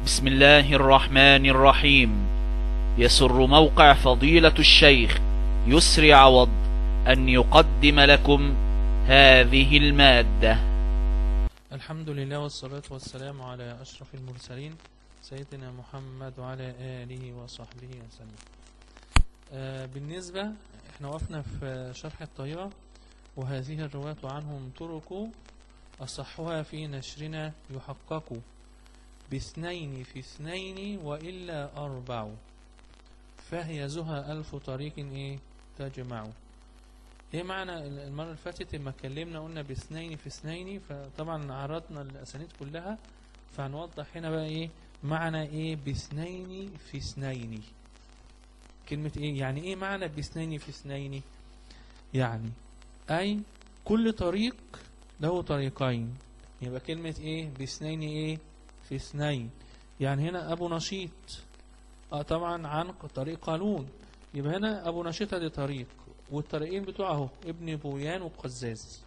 بسم الله الرحمن الرحيم. يسر موقع فضيلة الشيخ يسري عوض أن يقدم لكم هذه المادة. الحمد لله والصلاة والسلام على أشرف المرسلين سيدنا محمد وعلى آله وصحبه وسلم. بالنسبة احنا وقفنا في شرح الطريقة، وهذه الرواية عنهم طرق أصحها في نشرنا يحقق باثنين في اثنين وإلا أربع، فهي زها ألف طريق تجمع. ايه معنى المرة اللي فاتت لما اتكلمنا قلنا باثنين في اثنين، فطبعا عرضنا الأسانيد كلها، فهنوضح هنا بقى معنى باثنين في اثنين. كلمة يعني ايه معنى باثنين في اثنين؟ يعني أي كل طريق له طريقين، يبقى كلمة باثنين في اثنين. يعني هنا أبو نشيط طبعا عن طريق قالون، يبقى هنا أبو نشيط دي طريق، والطريقين بتوعه ابن بويان وقزاز.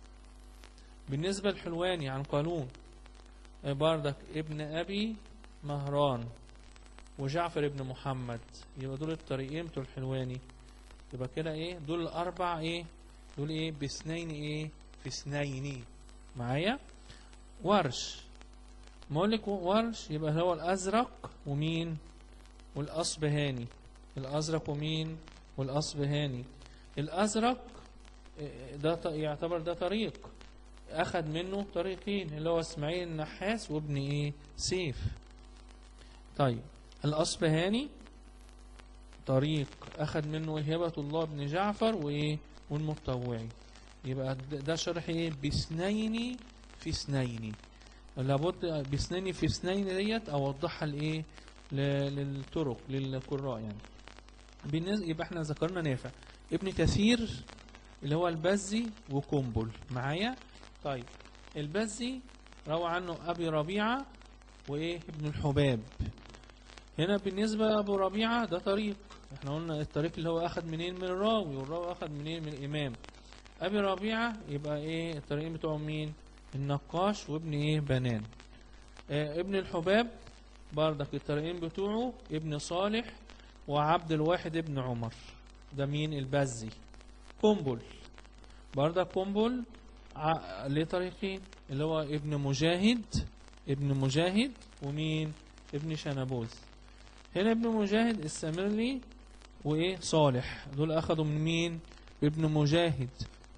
بالنسبة للحلواني عن قالون بردك ابن أبي مهران وجعفر ابن محمد، يبقى دول الطريقين بتوع الحلواني. يبقى كده دول الأربع دول باثنين في اثنين. معايا ورش، ما اقولك ورش يبقى هو الأزرق ومين والأصبهاني. الأزرق ومين والأصبهاني. الأزرق ده يعتبر ده طريق أخذ منه طريقين، اللي هو اسماعيل النحاس وابن سيف. طيب الأصبهاني طريق أخذ منه هبة الله بن جعفر والمطوعي. يبقى ده شرح باثنين في اثنين. لابد باثنين في اثنين ديت أوضحها للطرق للقراء يعني. بالنسبة يبقى احنا ذكرنا نافع ابن كثير اللي هو البزي وقنبل. معايا طيب البزي روى عنه أبي ربيعة ابن الحباب. هنا بالنسبة لأبو ربيعة ده طريق، احنا قلنا الطريق اللي هو أخذ منين من الراوي، والراوي أخذ منين من الإمام. أبي ربيعة يبقى الطريقين بتوعه مين؟ النقاش وابن بنان. ابن الحباب بردك الطريقين بتوعه ابن صالح وعبد الواحد ابن عمر. ده مين؟ البزي. قنبل بردك قنبل ليه طريقين، اللي هو ابن مجاهد ومين؟ ابن شنبوز. هنا ابن مجاهد السامرلي صالح، دول أخذوا من مين؟ ابن مجاهد.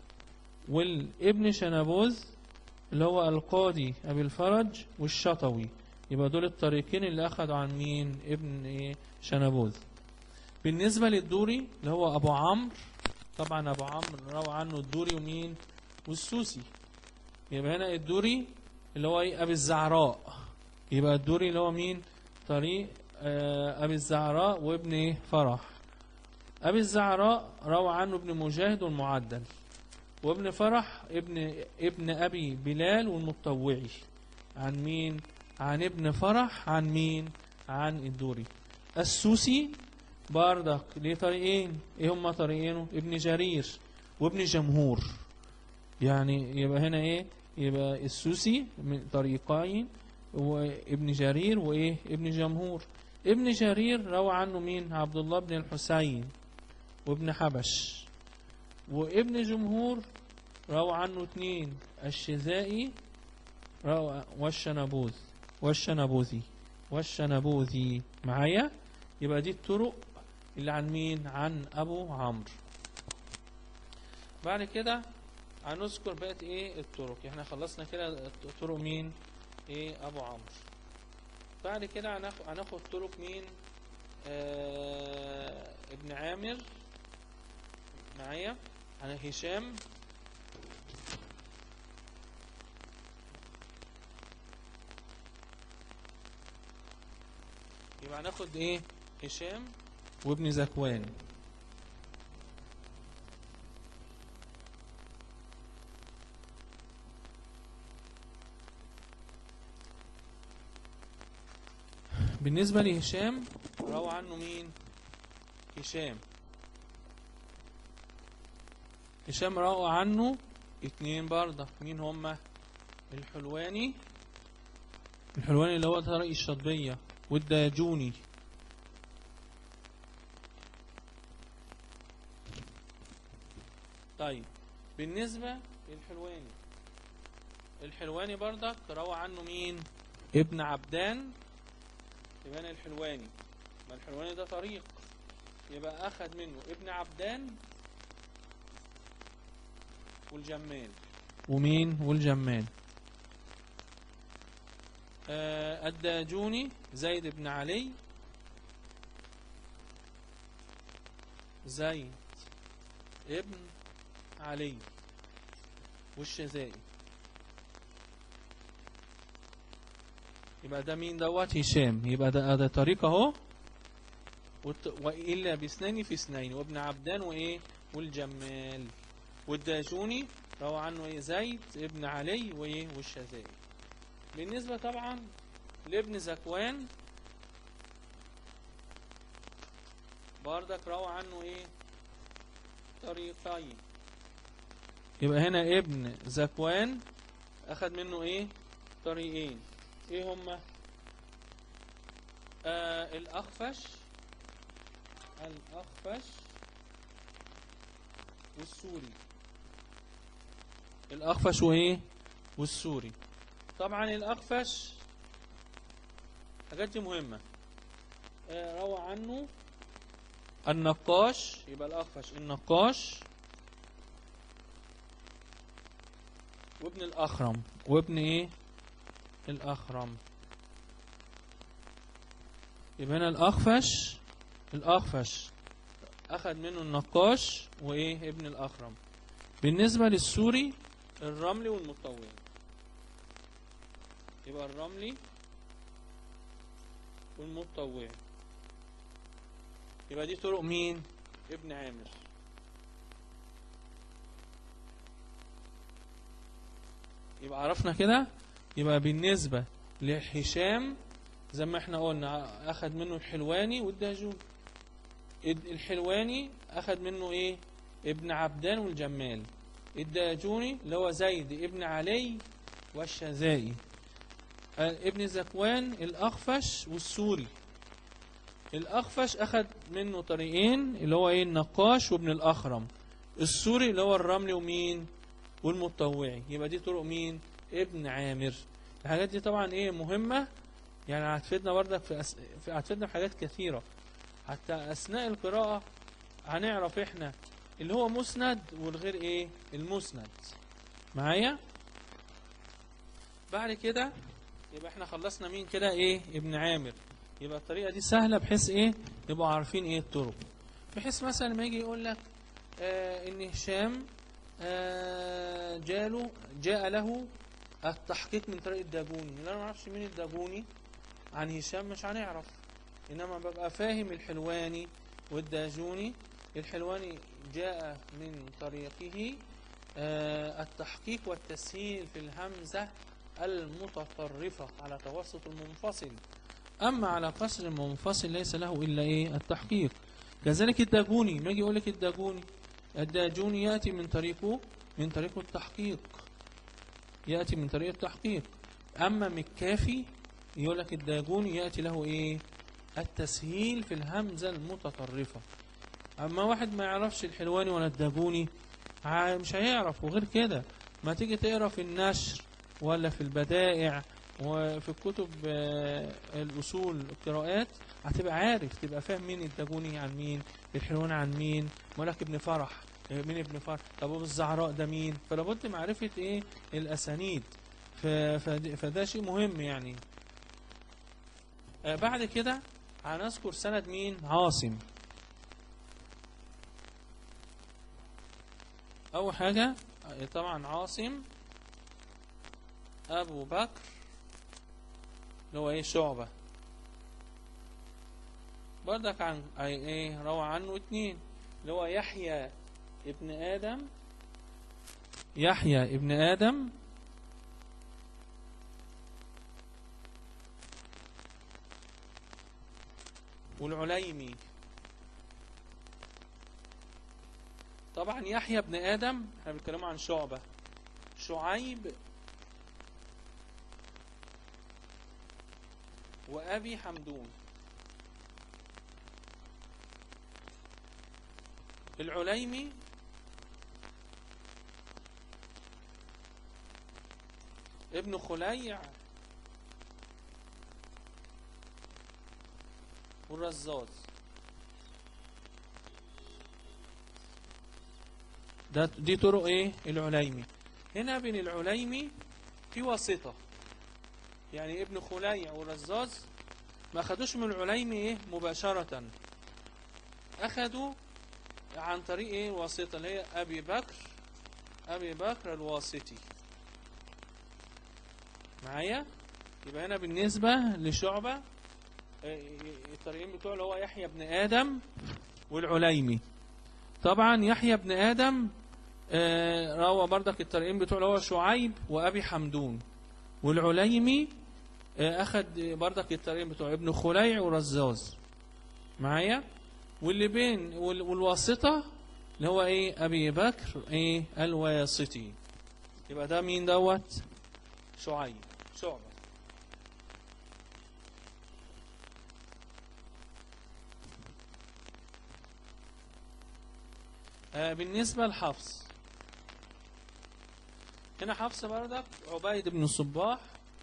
والابن شنبوز اللي هو القاضي أبي الفرج والشطوي. يبقى دول الطريقين اللي أخذوا عن مين؟ ابن شنبوز. بالنسبة للدوري اللي هو أبو عمرو، طبعا أبو عمرو روى عنه الدوري ومين؟ والسوسي. يبقى هنا الدوري اللي هو أبي الزعراء. يبقى الدوري اللي هو مين؟ طريق أبي الزعراء وابن فرح. أبي الزعراء روى عنه ابن مجاهد والمعدل، وابن فرح ابن أبي بلال والمطوعي. عن مين؟ عن ابن فرح. عن مين؟ عن الدوري. السوسي باردك ليه طريقين، هما طريقينه؟ ابن جرير وابن جمهور. يعني يبقى هنا يبقى السوسي من طريقين، وابن جرير ابن جمهور. ابن جرير روى عنه مين؟ عبد الله بن الحسين وابن حبش. وابن جمهور روى عنه اثنين، الشذائي والشنبوذي. معايا؟ يبقى دي الطرق اللي عن مين؟ عن أبو عمرو. بعد كده هنذكر بقت الطرق. احنا خلصنا كده طرق مين؟ أبو عمرو. بعد كده هناخد طرق مين؟ ابن عامر. معايا؟ عن هشام. يبقى هناخد هشام وابن زكوان. بالنسبة لهشام روى عنه مين؟ هشام روى عنه اتنين برضه. مين هما؟ الحلواني الحلواني اللي هو طريق الشطبية، والداجوني. طيب بالنسبة للحلواني، الحلواني برضك روى عنه مين؟ ابن عبدان يبقى الحلواني. ما الحلواني ده طريق، يبقى أخذ منه ابن عبدان والجمال. ومين؟ والجمال. الداجوني زيد بن علي، زيد ابن علي، والشزائي. يبقى ده مين دوت؟ هشام. يبقى ده طريق اهو، وإلا باثنين في اثنين، وابن عبدان وإيه؟ والجمال. والداجوني روى عنه إيه؟ زيد ابن علي وإيه؟ والشزائي. بالنسبة طبعا لابن زكوان بردك روى عنه إيه؟ طريقين. يبقى هنا ابن زكوان أخذ منه إيه؟ طريقين. إيه هما؟ الأخفش والسوري. الأخفش وإيه؟ والسوري. طبعا الأخفش حاجات دي مهمة. روى عنه النقاش. يبقى الأخفش النقاش وابن الأخرم. وابن إيه؟ الأخرم. يبقى هنا الأخفش أخذ منه النقاش وإيه؟ ابن الأخرم. بالنسبة للسوري الرملي والمطوعي. يبقى الرملي والمطوعي. يبقى دي طرق مين؟ ابن عامر. يبقى عرفنا كده. يبقى بالنسبة لهشام زي ما احنا قلنا أخذ منه الحلواني والداجوني. الحلواني أخذ منه إيه؟ ابن عبدان والجمال. الداجوني اللي هو زيد ابن علي والشزائي. ابن زكوان الأخفش والسوري. الأخفش أخذ منه طريقين اللي هو إيه؟ النقاش وابن الأخرم. السوري اللي هو الرملي ومين؟ والمطوعي. يبقى دي طرق مين؟ ابن عامر. الحاجات دي طبعا إيه؟ مهمة، يعني هتفيدنا بردك هتفيدنا في حاجات كثيرة. حتى أثناء القراءة هنعرف إحنا اللي هو مسند والغير إيه؟ المسند. معايا؟ بعد كده يبقى إحنا خلصنا مين كده؟ إيه؟ ابن عامر. يبقى الطريقة دي سهلة بحيث إيه؟ نبقوا عارفين إيه الطرق. بحيث مثلا ما يجي يقول لك إن هشام جاء له التحقيق من طريق الداجوني. لا نعرفش مين الداجوني، عن هشام مش هنعرف. إنما ببقى فاهم الحلواني والداجوني. الحلواني جاء من طريقه التحقيق والتسهيل في الهمزة المتطرفة على توسط المنفصل. أما على قصر المنفصل ليس له إلا إيه؟ التحقيق. كذلك الداجوني ما يجي يقول لك الداجوني يأتي من طريقه التحقيق. يأتي من طريق التحقيق. أما مكافي يقول لك الداجوني يأتي له إيه؟ التسهيل في الهمزة المتطرفة. أما واحد ما يعرفش الحلواني ولا الداجوني مش هيعرف. وغير كده ما تيجي تقرأ في النشر ولا في البدائع وفي الكتب الأصول القراءات هتبقى عارف، تبقى فاهم مين الداجوني عن مين، الحلواني عن مين. مالك ابن فرح، مين ابن فرح؟ طب ابو الزعراء ده مين؟ فلابد معرفة ايه؟ الأسانيد. فده شيء مهم يعني. بعد كده هنذكر سند مين؟ عاصم. أول حاجة طبعا عاصم أبو بكر اللي هو إيه؟ شعبة. بردك عن إيه؟ روى عنه اتنين اللي هو يحيى ابن آدم والعليمي. طبعا يحيى ابن آدم احنا بنتكلم عن شعبة. شعيب وأبي حمدون. العليمي ابن خليع والرزاز. دي طرق ايه العليمي. هنا بين العليمي في واسطة، يعني ابن خليع والرزاز ما اخدوش من العليمي ايه مباشرة، اخدوا عن طريق ايه واسطة اللي هي ابي بكر الواسطي. معايا؟ يبقى هنا بالنسبة لشعبة الطريقين بتوع اللي هو يحيى بن آدم والعليمي. طبعا يحيى بن آدم روى بردك الطريقين بتوع اللي هو شعيب وأبي حمدون، والعليمي أخد بردك الطريقين بتوع ابن خليع ورزاز. معايا؟ واللي بين والواسطة اللي هو ايه أبي بكر ايه الواسطي. يبقى ده مين دوت؟ شعبة. بالنسبة لحفص، هنا حفص بردك عبيد بن الصباح،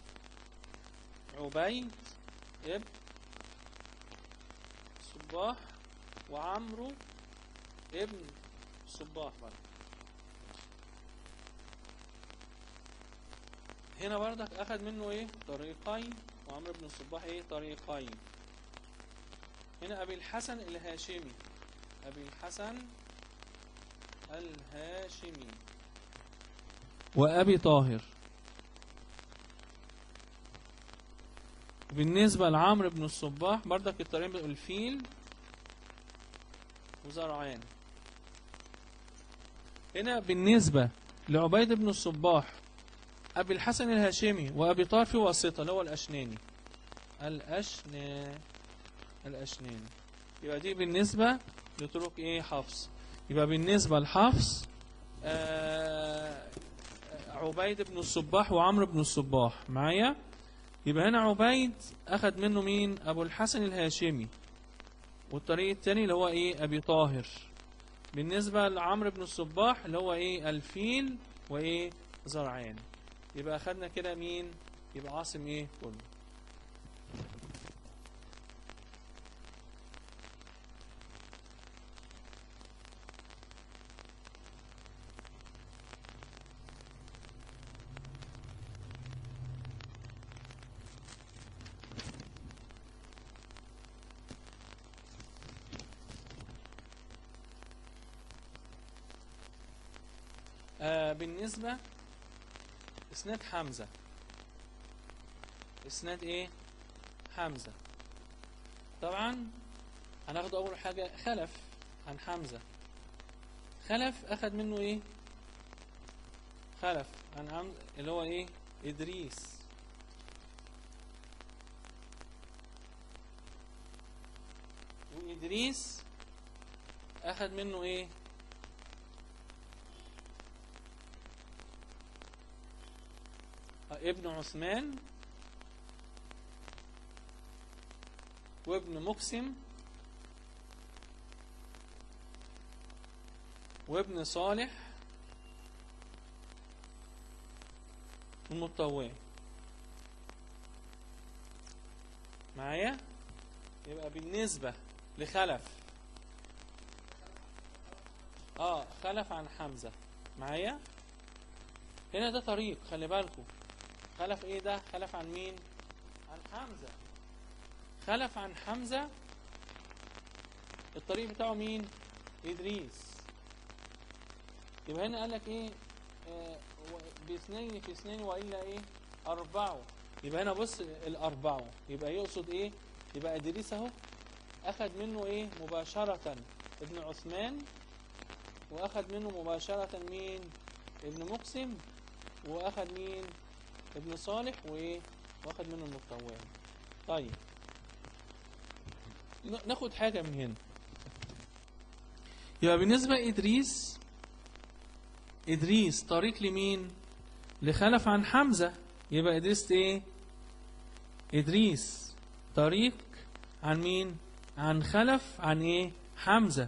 وعمرو ابن الصباح بردك. هنا بردك أخذ منه ايه طريقين، وعمرو بن الصباح ايه طريقين. هنا أبي الحسن الهاشمي، وأبي طاهر. بالنسبة لعمرو بن الصباح بردك الطريقين الفيل وزرعان. هنا بالنسبة لعبيد بن الصباح أبي الحسن الهاشمي وأبي طاهر في واسطة اللي هو الأشناني. يبقى دي بالنسبة لطرق ايه حفص. يبقى بالنسبة لحفص عبيد بن الصباح وعمرو بن الصباح. معايا؟ يبقى هنا عبيد أخذ منه مين؟ أبو الحسن الهاشمي، والطريق الثاني اللي هو ايه أبي طاهر. بالنسبة لعمرو بن الصباح اللي هو ايه الفيل وايه زرعان. يبقى أخذنا كده مين؟ يبقى عاصم ايه كله. بالنسبة اسناد حمزة، اسناد ايه حمزة. طبعا هناخد اول حاجة خلف عن حمزة. خلف اخد منه ايه خلف عن اللي هو ايه ادريس. وادريس اخد منه ايه ابن عثمان وابن مقسم وابن صالح المطوعي. معايا؟ يبقى بالنسبة لخلف خلف عن حمزة. معايا؟ هنا ده طريق، خلي بالكم. خلف ايه ده؟ خلف عن مين؟ عن حمزة. خلف عن حمزة الطريق بتاعه مين؟ إدريس. يبقى هنا قال لك ايه باثنين في اثنين وإلا ايه أربعة. يبقى هنا بص الأربعة، يبقى يقصد ايه؟ يبقى إدريس اهو أخذ منه ايه مباشرة ابن عثمان، وأخذ منه مباشرة مين؟ ابن مقسم، وأخذ مين؟ ابن صالح، وايه واخد منه المطوعي. طيب ناخد حاجة من هنا. يبقى بالنسبة إدريس طريق لمين؟ لخلف عن حمزة. يبقى إدريس ايه؟ إدريس طريق عن مين؟ عن خلف عن ايه؟ حمزة.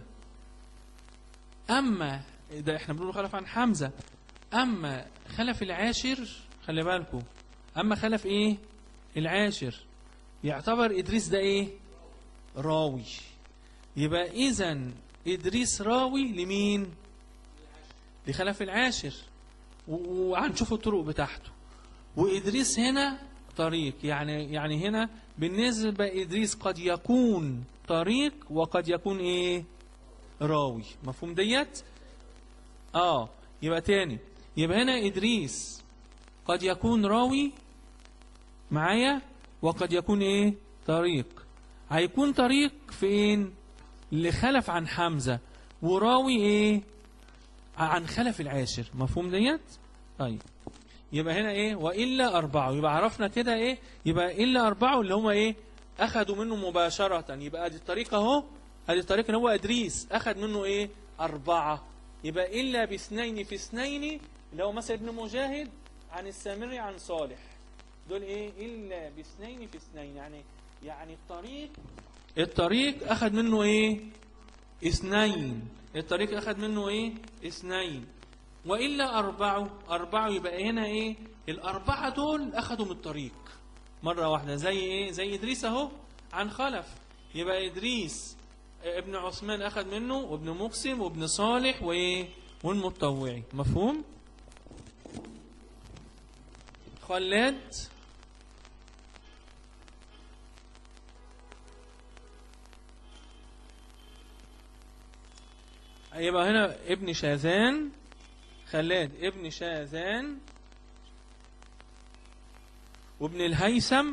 اما ده احنا بنقول خلف عن حمزة. اما خلف العاشر خلي بالكم، اما خلف ايه؟ العاشر يعتبر ادريس ده ايه؟ راوي. يبقى اذا ادريس راوي لمين؟ لخلف العاشر، وهنشوف الطرق بتاعته. وادريس هنا طريق، يعني هنا بالنسبة ادريس قد يكون طريق وقد يكون ايه؟ راوي. مفهوم ديت؟ يبقى تاني، يبقى هنا ادريس قد يكون راوي معايا وقد يكون ايه؟ طريق. هيكون طريق فين؟ لخلف عن حمزة، وراوي ايه؟ عن خلف العاشر. مفهوم ديت؟ طيب يبقى هنا ايه؟ وإلا أربعة. يبقى عرفنا كده ايه؟ يبقى إلا أربعة اللي هم ايه؟ أخذوا منه مباشرة. يبقى ادي الطريقة اهو، ادي الطريقة اللي هو إدريس أخذ منه ايه؟ أربعة. يبقى إلا باثنين في اثنين اللي هو مثلا ابن مجاهد عن السامري عن صالح. دول ايه؟ إلا باثنين في اثنين، يعني الطريق أخذ منه ايه؟ اثنين. الطريق أخذ منه ايه؟ اثنين. وإلا أربعة يبقى هنا ايه؟ الأربعة دول أخذوا من الطريق مرة واحدة. زي ايه؟ زي إدريس اهو عن خلف. يبقى إدريس ابن عثمان أخذ منه، وابن مقسم وابن صالح وايه؟ والمتطوعي. مفهوم؟ خلاد يبقى هنا ابن شاذان، خلاد ابن شاذان وابن الهيثم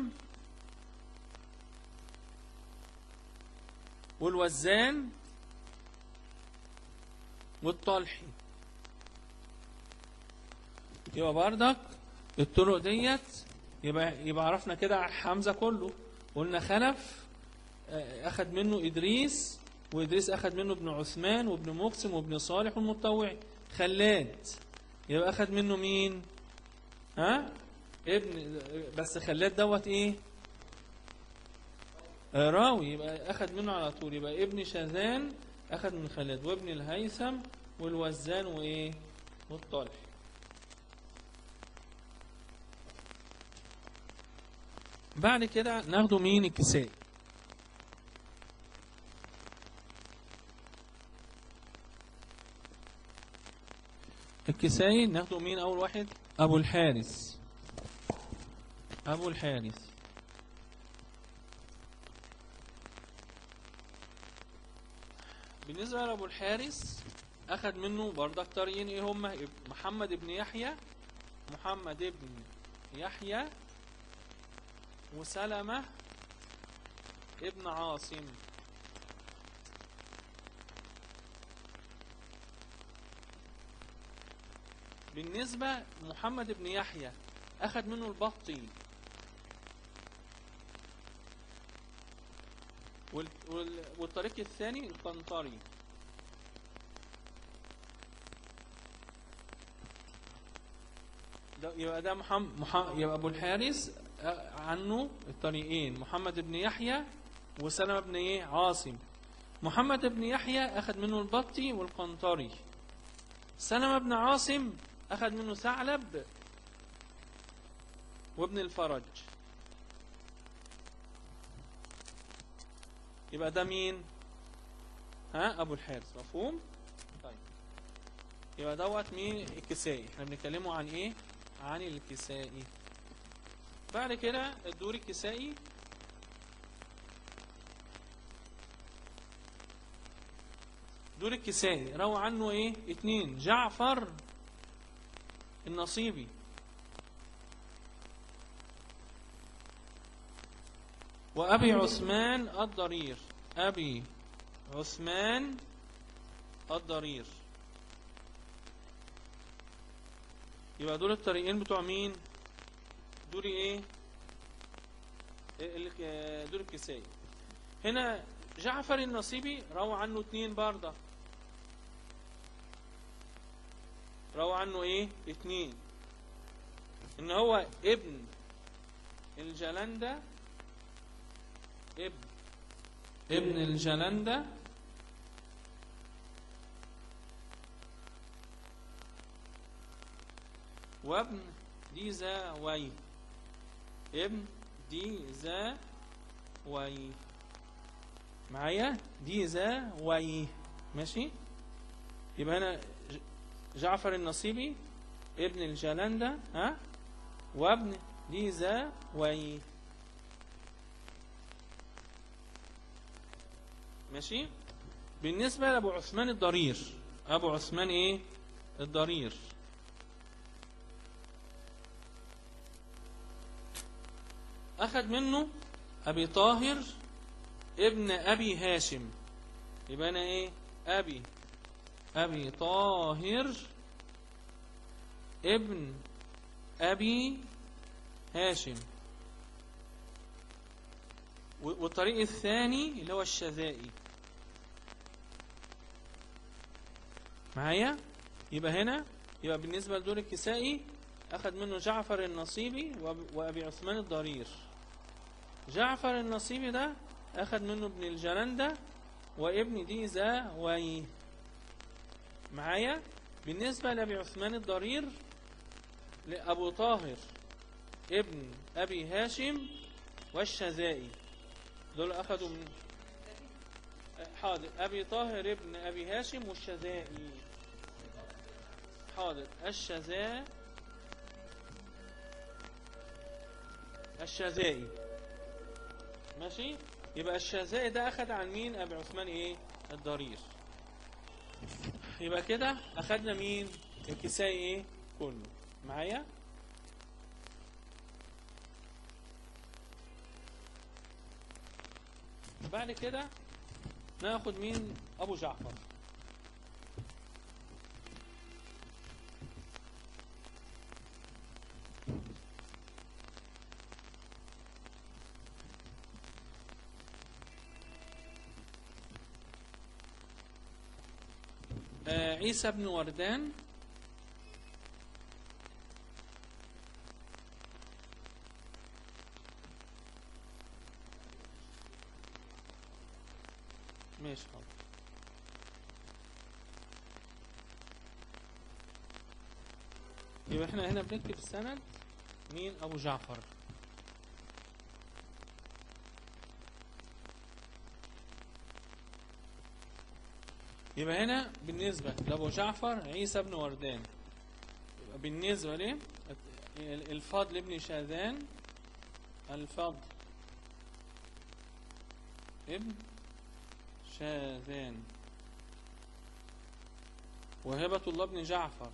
والوزان والطلحي. يبقى بردك الطرق ديت يبقى عرفنا كده حمزة كله. قلنا خلف أخذ منه إدريس، وإدريس أخذ منه ابن عثمان وابن مقسم وابن صالح والمتطوعي. خلاد يبقى أخذ منه مين؟ بس خلاد دوت إيه؟ راوي. يبقى أخذ منه على طول. يبقى ابن شاذان أخذ من خلاد، وابن الهيثم والوزان وإيه؟ والطلحي. بعد كده ناخده مين؟ الكسائي. الكسائي ناخده مين أول واحد؟ أبو الحارث. أبو الحارث بالنسبة لأبو الحارث أخذ منه بردك طريقين إيه هما؟ محمد بن يحيى وسلمة ابن عاصم. بالنسبة محمد بن يحيى أخذ منه البطي والطريق الثاني القنطري. يبقى ده يبقى أبو الحارث عنه الطريقين محمد بن يحيى وسلمة بن ايه؟ عاصم. محمد بن يحيى أخذ منه البطي والقنطري. سلمة بن عاصم أخذ منه ثعلب وابن الفرج. يبقى ده مين؟ أبو الحارث. مفهوم؟ طيب يبقى دوت مين؟ الكسائي. احنا بنتكلموا عن ايه؟ عن الكسائي. بعد كده الدور الكسائي دور الكسائي روى عنه ايه؟ اتنين: جعفر النصيبي وأبي عثمان الضرير. أبي عثمان الضرير. يبقى دول الطريقين بتوع مين؟ دول ايه؟ دول الكسائي. هنا جعفر النصيبي روى عنه اتنين برضه. روى عنه ايه؟ اتنين: ان هو ابن الجلندة ابن الجلندة وابن ديزاوي. ابن ديزاوي معايا، ديزاوي ماشي. يبقى أنا جعفر النصيبي ابن الجلندة وابن ديزاوي ماشي. بالنسبة لأبو عثمان الضرير، أبو عثمان إيه الضرير، أخذ منه أبي طاهر ابن أبي هاشم. يبقى أنا إيه أبي طاهر ابن أبي هاشم. والطريق الثاني اللي هو الشذائي معايا. يبقى هنا يبقى بالنسبة لدور الكسائي أخذ منه جعفر النصيبي وأبي عثمان الضرير. جعفر النصيبي ده أخذ منه ابن الجلندة وابن ديزاوي معايا. بالنسبة لأبي عثمان الضرير لأبو طاهر ابن أبي هاشم والشذائي، دول أخذوا من حاضر أبي طاهر ابن أبي هاشم والشذائي. حاضر الشذائي ماشي. يبقى الشذائي ده أخذ عن مين؟ أبي عثمان إيه الضرير. يبقى كده أخذنا مين؟ الكسائي إيه كله معايا. بعد كده ناخد مين؟ أبو جعفر. عيسى بن وردان ماشي حاضر. يبقى احنا هنا بنكتب السند مين؟ أبو جعفر. يبقى هنا بالنسبة لأبو جعفر عيسى بن وردان. يبقى بالنسبة ليه الفضل ابن شاذان، الفضل ابن شاذان، وهبة الله بن جعفر،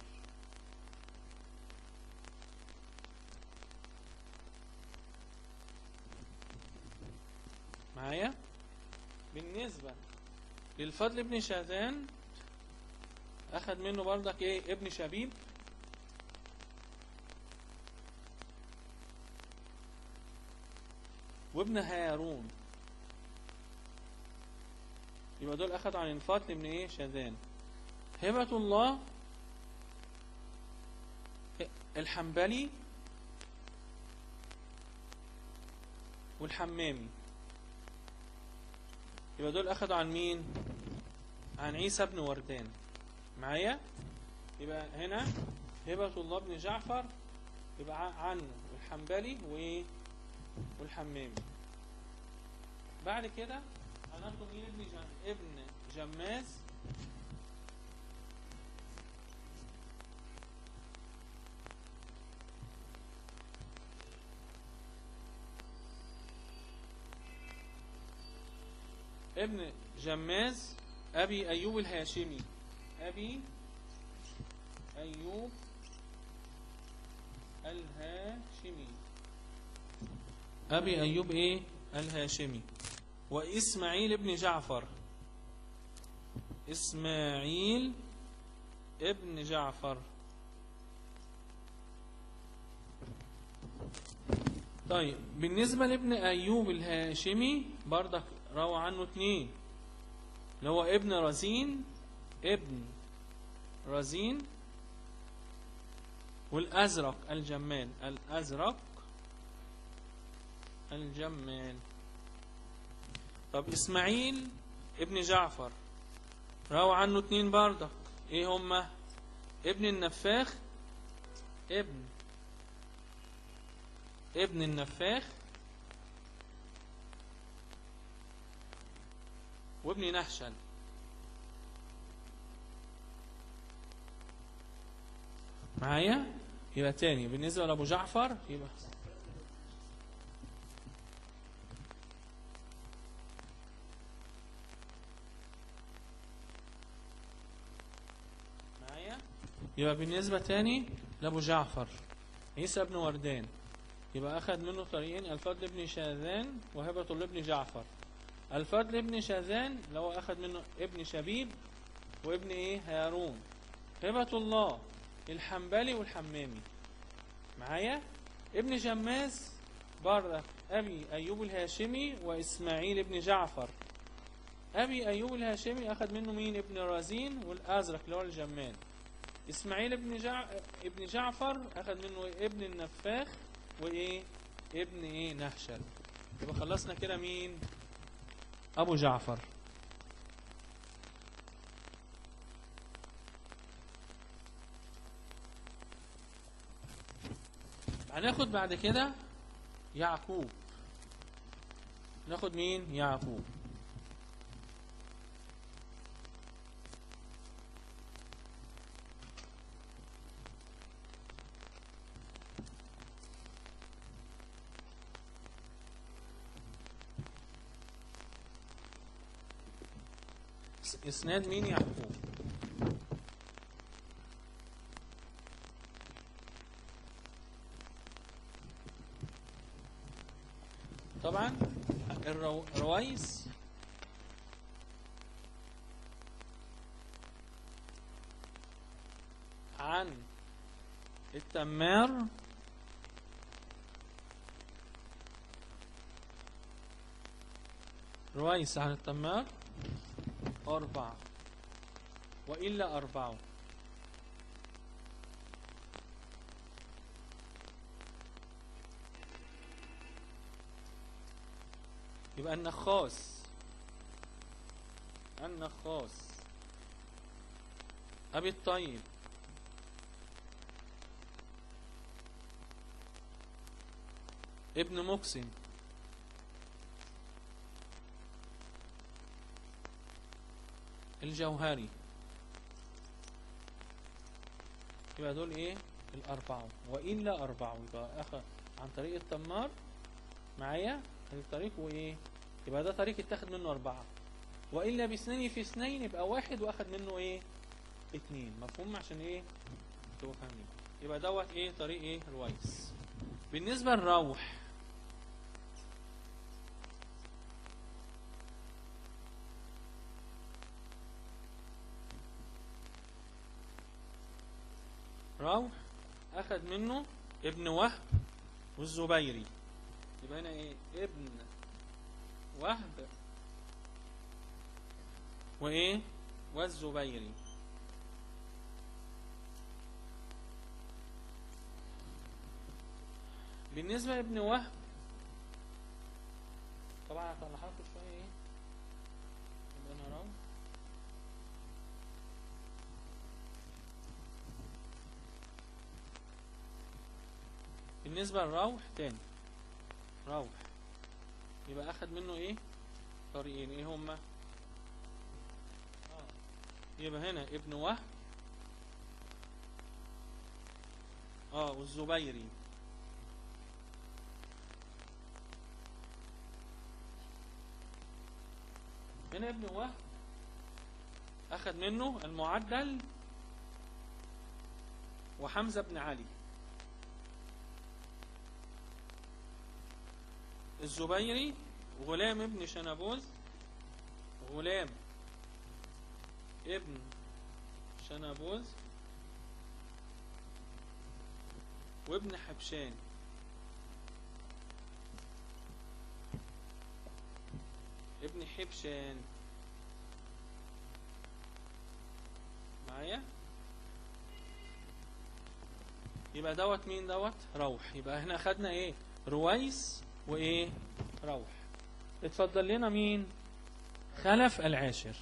معايا. بالنسبة للفضل ابن شاذان أخذ منه برضك إيه؟ ابن شبيب وابن هارون. يبقى دول أخذ عن الفضل ابن إيه؟ شاذان. هبة الله الحنبلي والحمامي. يبقى دول أخذوا عن مين؟ عن عيسى بن وردان معايا. يبقى هنا هبة الله بن جعفر يبقى عنه الحنبلي والحمامي. بعد كده هناخد مين؟ ابن جماز ابن جماز أبي أيوب الهاشمي. أبي أيوب الهاشمي، أبي أيوب إيه الهاشمي. وإسماعيل ابن جعفر، إسماعيل ابن جعفر. طيب بالنسبة لابن أيوب الهاشمي برضك روى عنه اثنين، اللي هو ابن رزين والأزرق الجمال، الأزرق الجمال طب إسماعيل ابن جعفر روى عنه 2 بردك، ايه هما؟ ابن النفاخ، ابن النفاخ وابن نحشل. معايا؟ يبقى تاني بالنسبة لأبو جعفر يبقى بالنسبة تاني لأبو جعفر عيسى بن وردان، يبقى أخذ منه طريقين، الفضل بن شاذان وهبة الله بن جعفر. الفضل بن شاذان لو أخذ منه ابن شبيب وابن ايه هارون. هبة الله الحنبلي والحمامي. معايا؟ ابن جماز برضه أبي أيوب الهاشمي وإسماعيل بن جعفر. أبي أيوب الهاشمي أخذ منه مين؟ ابن رازين والأزرق اللي هو الجمال. إسماعيل ابن جعفر أخذ منه ابن النفاخ وإيه؟ ابن إيه؟ نحشل. يبقى خلصنا كده مين؟ أبو جعفر. هناخد بعد كده يعقوب. ناخد مين؟ يعقوب. اسناد مين؟ يعقوب. طبعا الرويس عن التمار رويس عن التمار 4 وإلا 4. يبقى النخاس أبي الطيب ابن مقسم الجوهري. يبقى دول ايه؟ 4 وإلا 4. يبقى أخذ عن طريق التمار معايا هذه الطريق وايه؟ يبقى ده طريق اتاخد منه 4 وإلا باثنين في اثنين يبقى 1 واخد منه ايه؟ 2. مفهوم؟ عشان ايه تبقوا فاهمين. يبقى دوت ايه؟ طريق ايه؟ رويس. بالنسبة للروح اخذ منه ابن وهب والزبيري. يبقى هنا ايه؟ ابن وهب وايه؟ والزبيري. بالنسبة لابن وهب طبعا هطلعها لكم شوية ايه؟ يبقى انا بالنسبة للروح تاني روح يبقى أخذ منه إيه؟ طريقين. إيه هما؟ يبقى هنا ابن وهب والزبيري. هنا ابن وهب أخذ منه المعدل وحمزة بن علي. الزبيري غلام ابن شنبوز، غلام ابن شنبوز وابن حبشان. ابن حبشان معايا؟ يبقى دوت مين؟ دوت روح. يبقى احنا اخدنا ايه؟ رويس وايه؟ روح. اتفضل لنا مين؟ خلف العاشر.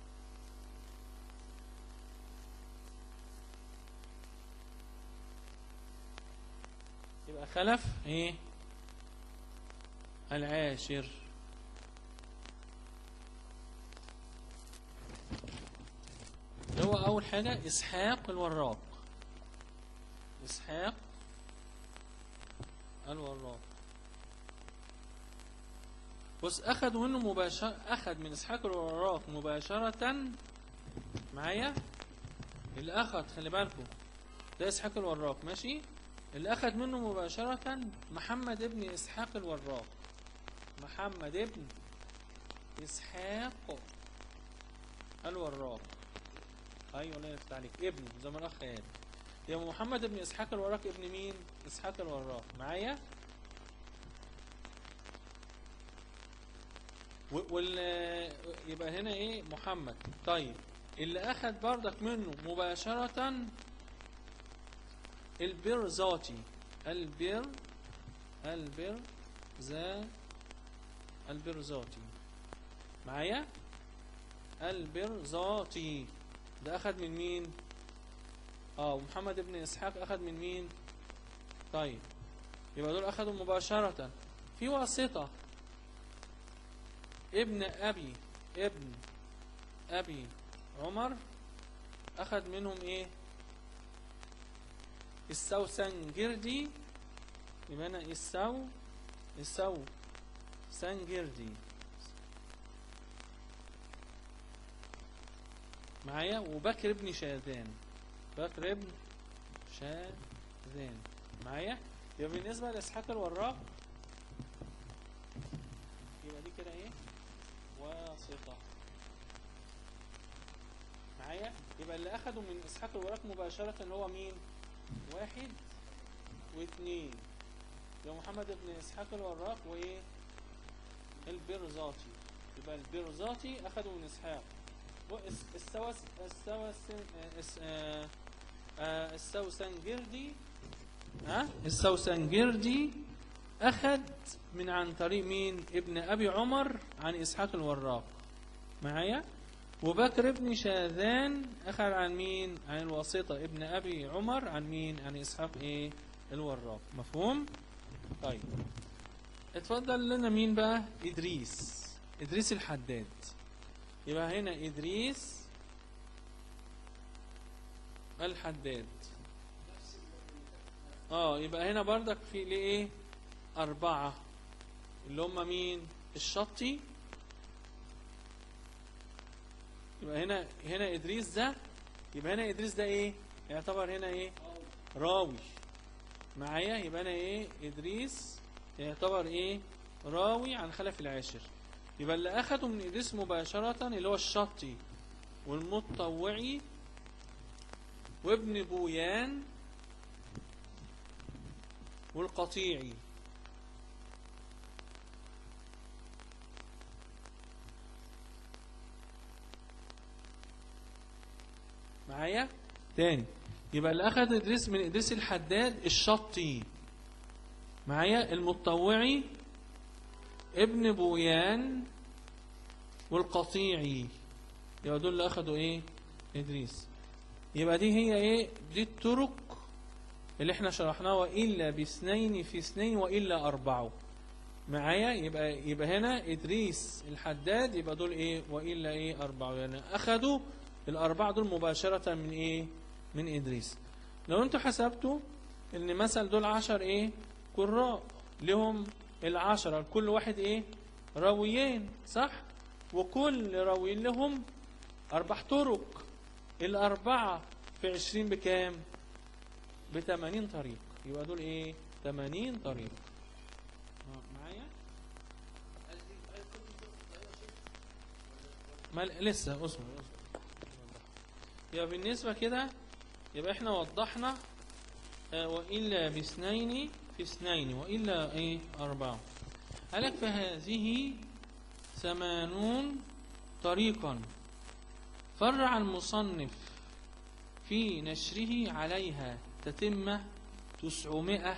يبقى خلف ايه؟ العاشر. اللي هو اول حاجة اسحاق الوراق. اسحاق الوراق. بص اخذ منه مباشرة، اخذ من اسحاق الوراق مباشرة معايا. اللي اخذ خلي بالكم ده اسحاق الوراق ماشي. اللي اخذ منه مباشرة محمد ابن اسحاق الوراق. محمد ابن اسحاق الوراق. ايوه الله يفتح عليك، ابن زي ما الاخ قال. يبقى محمد ابن اسحاق الوراق ابن مين؟ اسحاق الوراق معايا. يبقى هنا ايه؟ محمد. طيب اللي اخذ بردك منه مباشرة البرزاتي. البرزاتي معايا. البرزاتي ده اخذ من مين؟ محمد ابن اسحاق اخذ من مين؟ طيب يبقى دول اخذوا مباشرة. في واسطة ابن ابي عمر اخذ منهم ايه؟ السوسنجردي. يبقى انا السوسنجردي معايا. وبكر ابن شاذان. بكر ابن شاذان معايا. يبقى بالنسبة لإسحاق الوراق يبقى دي كده ايه؟ واسطة معايا. يبقى اللي اخدوا من اسحاق الوراق مباشرة اللي هو مين؟ 1 و2. يبقى محمد بن اسحاق الوراق وايه؟ البرزاتي. يبقى البرزاتي اخدوا من اسحاق. السوسنجردي السوسنجردي اخذ من عن طريق مين؟ ابن ابي عمر عن اسحاق الوراق معايا. وبكر ابن شاذان اخذ عن مين؟ عن الواسطة ابن ابي عمر عن مين؟ عن اسحاق ايه؟ الوراق. مفهوم؟ طيب اتفضل لنا مين بقى؟ ادريس الحداد. يبقى هنا ادريس الحداد. يبقى هنا بردك في ليه 4 اللي هم مين؟ الشطي. يبقى هنا ادريس ده. يبقى هنا ادريس ده ايه؟ يعتبر هنا ايه؟ راوي معايا. يبقى هنا ايه؟ ادريس يعتبر ايه؟ راوي عن خلف العاشر. يبقى اللي اخدوا من ادريس مباشرة اللي هو الشطي والمطوعي وابن بويان والقطيعي. معايا تاني. يبقى اللي اخذ ادريس من ادريس الحداد الشطي معايا، المطوعي ابن بويان والقطيعي. يبقى دول اللي اخذوا ايه؟ ادريس. يبقى دي هي ايه؟ دي الطرق اللي احنا شرحناها. والا باثنين في اثنين والا 4 معايا. يبقى هنا ادريس الحداد. يبقى دول ايه؟ والا ايه 4. يعني اخذوا 4 دول مباشرة من ايه؟ من ادريس. لو انتوا حسبتوا ان مثلا دول 10 ايه؟ قراء لهم 10 كل واحد ايه؟ راويين صح؟ وكل راوي لهم 4 طرق. 4 في 20 بكام؟ ب80 طريق. يبقى دول ايه؟ 80 طريق. معايا؟ ما لسه اصبر. يبقى بالنسبة كده يبقى احنا وضحنا وإلا باثنين في اثنين وإلا ايه 4. قالك فهذه 80 طريقا فرع المصنف في نشره عليها تتم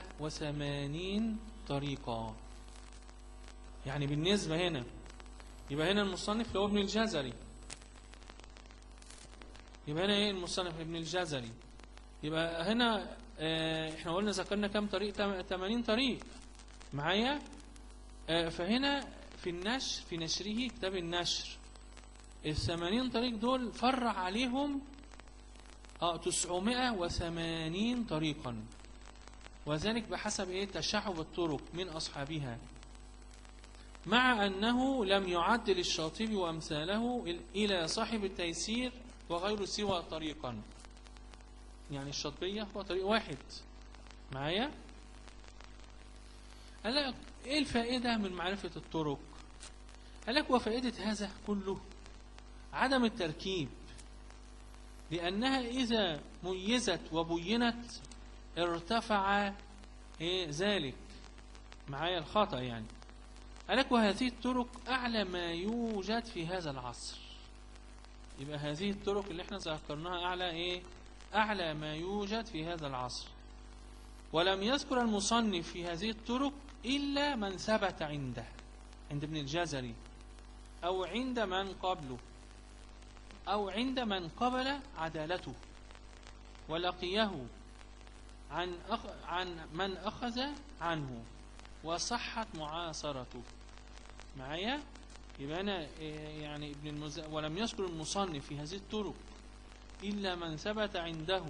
980 طريقة. يعني بالنسبة هنا يبقى هنا المصنف اللي هو ابن الجزري. يبقى هنا ايه المصنف ابن الجزري. يبقى هنا احنا قلنا ذكرنا كام طريق؟ 80 طريق معايا. فهنا في النشر، في نشره كتاب النشر، ال80 طريق دول فرع عليهم 980 طريقا، وذلك بحسب ايه؟ تشعب الطرق من اصحابها، مع انه لم يعدل الشاطبي وامثاله الى صاحب التيسير وغير سوى طريقا. يعني الشاطبية هو طريق واحد معايا. قال لك ايه الفائدة من معرفة الطرق؟ قال لك وفائدة هذا كله عدم التركيب، لأنها إذا ميزت وبينت ارتفع ذلك معايا الخطأ. يعني قال لك وهذه الطرق أعلى ما يوجد في هذا العصر. يبقى هذه الطرق اللي احنا ذكرناها أعلى ما يوجد في هذا العصر. ولم يذكر المصنف في هذه الطرق إلا من ثبت عنده، عند ابن الجزري، أو عند من قبله، أو عند من قبل عدالته ولقيه عن من أخذ عنه وصحت معاصرته معايا. يبقى أنا يعني ولم يذكر المصنف في هذه الطرق إلا من ثبت عنده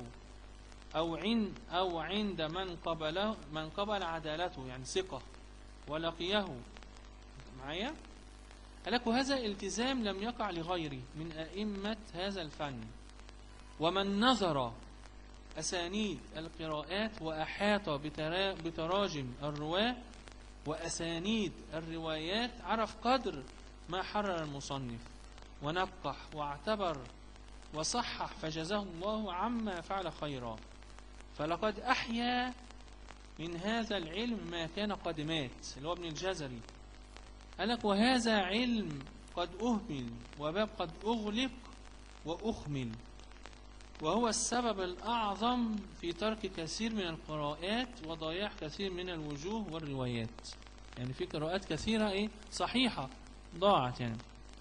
أو عند من قبل عدالته، يعني ثقة، ولقيه معايا. قالك وهذا التزام لم يقع لغيره من أئمة هذا الفن. ومن نظر أسانيد القراءات وأحاط بتراجم الرواة وأسانيد الروايات عرف قدر ما حرر المصنف ونقح واعتبر وصحح، فجزاه الله عما فعل خيرا. فلقد أحيا من هذا العلم ما كان قد مات، اللي هو ابن الجزري. قالك وهذا علم قد أهمل وباب قد أغلق وأخمل، وهو السبب الأعظم في ترك كثير من القراءات وضياع كثير من الوجوه والروايات. يعني في قراءات كثيرة صحيحة ضاعت يعني.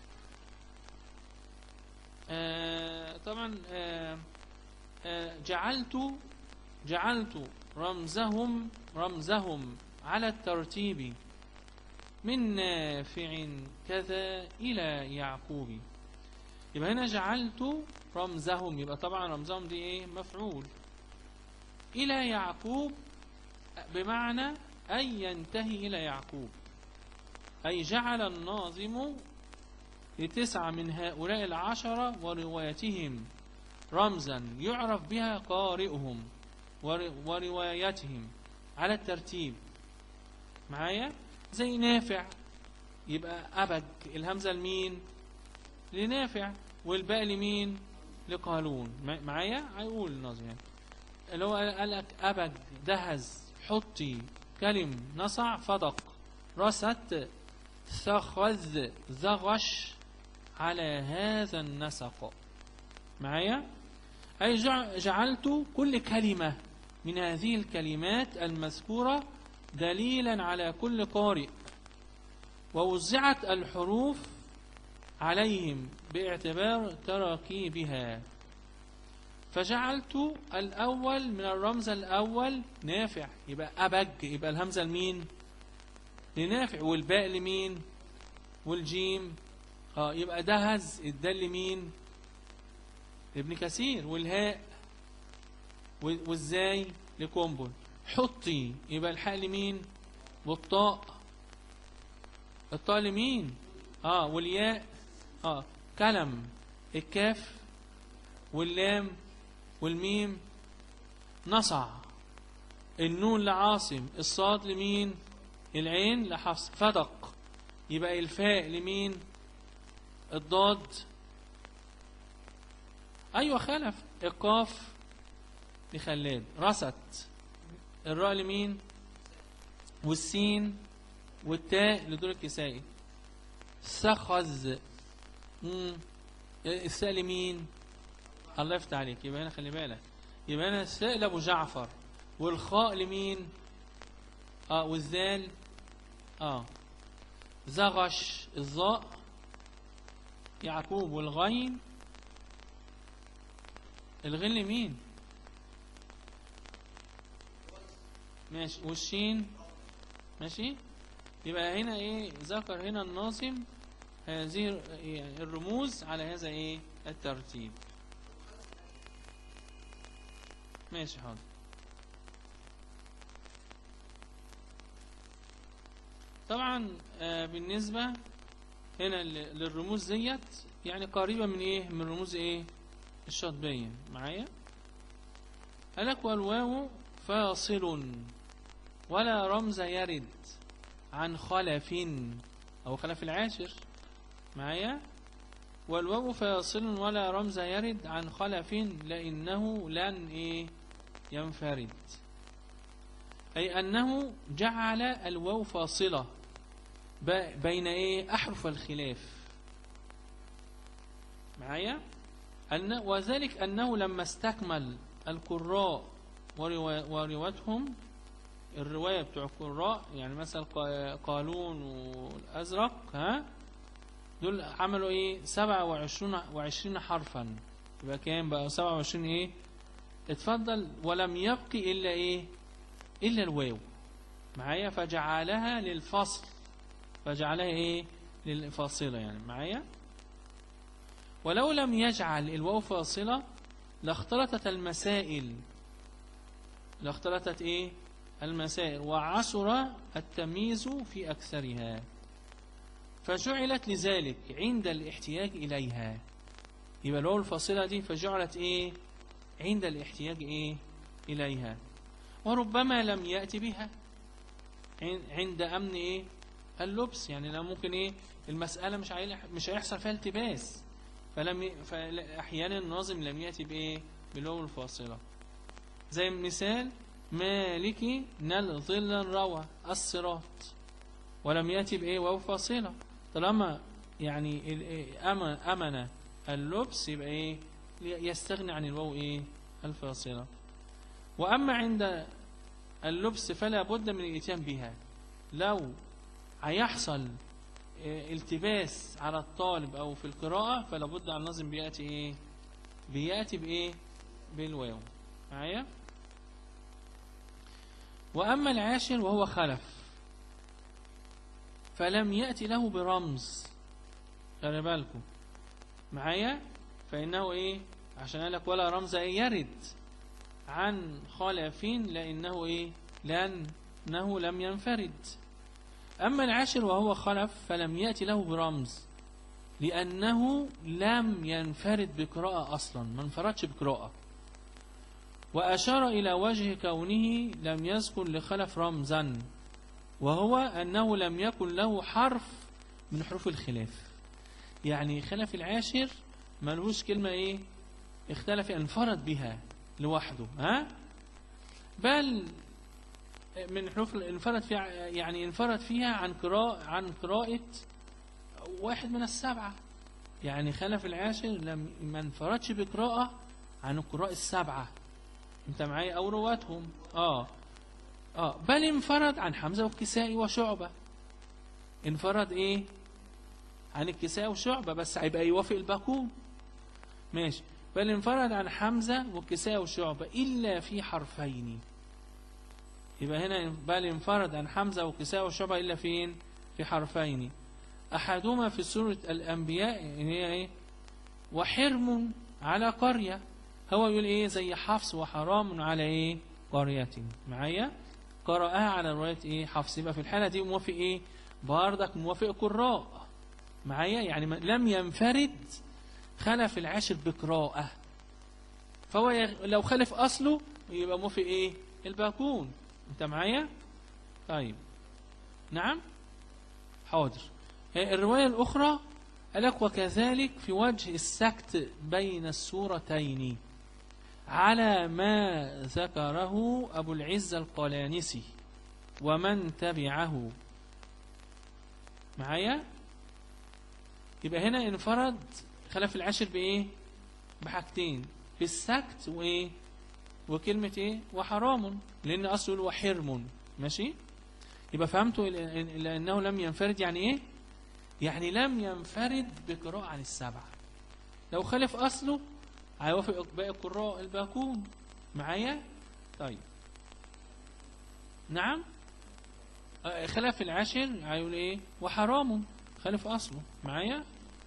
طبعا جعلت رمزهم على الترتيب من نافع كذا إلى يعقوب. يبقى هنا جعلت رمزهم، يبقى طبعا رمزهم دي مفعول، إلى يعقوب بمعنى أي ينتهي إلى يعقوب، أي جعل الناظم ل9 من هؤلاء 10 وروايتهم رمزا يعرف بها قارئهم وروايتهم على الترتيب معايا. زي نافع، يبقى أبج الهمزة لمين؟ لنافع، والباء لمين؟ لقالون معايا. هيقول الناظم يعني اللي هو قالك أبج دهز حطي كلم نصع فضق رست ثخذ زغش على هذا النسق معايا. أي جعلت كل كلمة من هذه الكلمات المذكورة دليلا على كل قارئ، ووزعت الحروف عليهم باعتبار تراكيبها. فجعلت الأول من الرمز الأول نافع، يبقى أبج، يبقى الهمزة لمين؟ لنافع، والباء لمين؟ والجيم يبقى دهز الدال لمين؟ لابن كثير، والهاء والزاي لكومبل. حطي يبقى الحاء لمين؟ والطاء، الطاء لمين؟ والياء كلم، الكاف واللام والميم نصع، النون لعاصم، الصاد لمين؟ العين لحفص. فدق يبقى الفاء لمين؟ الضاد، أيوة خلف. القاف لخلاد. رست الراء لمين؟ والسين والتاء لدور الكسائي. سخذ الساء لمين؟ الله يفتح عليك. يبقى هنا خلي بالك، يبقى هنا الساء لأبو جعفر، والخاء لمين؟ والذال زغش الظاء يعقوب، والغين الغين مين؟ ماشي، والشين ماشي. يبقى هنا ايه ذكر هنا الناظم هذه الرموز على هذا ايه الترتيب. ماشي حاضر. طبعا بالنسبة هنا للرموز ديت يعني قريبة من ايه من رموز ايه الشاطبية معايا. قالك والواو فاصل ولا رمز يرد عن خلف او خلف العاشر معايا. والواو فاصل ولا رمز يرد عن خلف لأنه لن ايه ينفرد، أي أنه جعل الواو فاصلة بين ايه أحرف الخلاف معايا. وذلك أنه لما استكمل القراء وروايتهم الرواية بتوع القراء يعني مثلا قالون والأزرق دول عملوا ايه 27 حرفا. يبقى كام بقى 27 ايه اتفضل. ولم يبقي إلا ايه إلا الواو معايا، فجعلها للفصل، فجعلها ايه للفاصلة يعني معايا. ولو لم يجعل الواو فاصلة لاختلطت المسائل، لاختلطت ايه المسائل وعسر التمييز في أكثرها، فجعلت لذلك عند الاحتياج إليها. يبقى الواو الفاصلة دي فجعلت ايه عند الاحتياج ايه إليها. وربما لم يأتي بها عند أمن ايه اللبس، يعني لو ممكن ايه المسألة مش هيحصل فيها التباس، فأحيانا الناظم لم يأتي بايه بالواو الفاصلة. زي مثال مالكي نل ظل روى الصراط، ولم يأتي بايه واو فاصلة. طالما يعني أمن اللبس يبقى ايه يستغني عن الواو ايه الفاصلة. وأما عند اللبس فلا بد من الاتيان بها. لو هيحصل التباس على الطالب أو في القراءة فلا بد عن الناظم بيأتي ايه بيأتي بايه بالواو معايا. وأما العاشر وهو خلف فلم يأتي له برمز، خلي بالكم معايا، فإنه ايه عشان قال لك ولا رمز يرد عن خلف لأنه ايه لأنه لم ينفرد. أما العاشر وهو خلف فلم يأتي له برمز لأنه لم ينفرد بقراءة أصلا، ما انفردش بقراءة. وأشار إلى وجه كونه لم يذكر لخلف رمزا، وهو أنه لم يكن له حرف من حروف الخلاف. يعني خلف العاشر ملوش كلمة ايه اختلف انفرد بها لوحده بل من حروف انفرد فيها يعني انفرد فيها عن قراءة واحد من السبعة. يعني خلف العاشر ما انفردش بقراءة عن القراء السبعة، انت معايا، او رواتهم بل انفرد عن حمزة والكسائي وشعبة. انفرد ايه عن الكسائي وشعبة بس هيبقى يوافق الباقون ماشي. بل انفرد عن حمزة والكسائي وشعبة إلا في حرفين. يبقى هنا بل انفرد عن حمزة والكسائي وشعبة إلا فين في حرفين. أحدهما في سورة الأنبياء هي ايه وحرم على قرية، هو يقول ايه زي حفص وحرام على ايه قرية معايا، قرأها على رواية ايه حفص. يبقى في الحالة دي موافق ايه باردك موافق قراء معايا، يعني لم ينفرد خلف العاشر بقراءة، فهو لو خلف أصله يبقى موافق ايه الباقون، انت معايا. طيب نعم حاضر. الرواية الأخرى قالك وكذلك في وجه السكت بين السورتين على ما ذكره أبو العز القلانسي ومن تبعه معايا. يبقى هنا انفرد خلف العاشر بإيه بحاجتين، بالسكت وإيه وكلمة إيه وحرام، لأن أصله وحرم ماشي. يبقى فهمتوا لأنه لم ينفرد يعني إيه يعني لم ينفرد بقراءة عن السبعة. لو خالف أصله هيوافق باقي القراء الباقون معايا. طيب نعم. خلاف العاشر هيقول ايه؟ وحرام، خالف أصله معايا.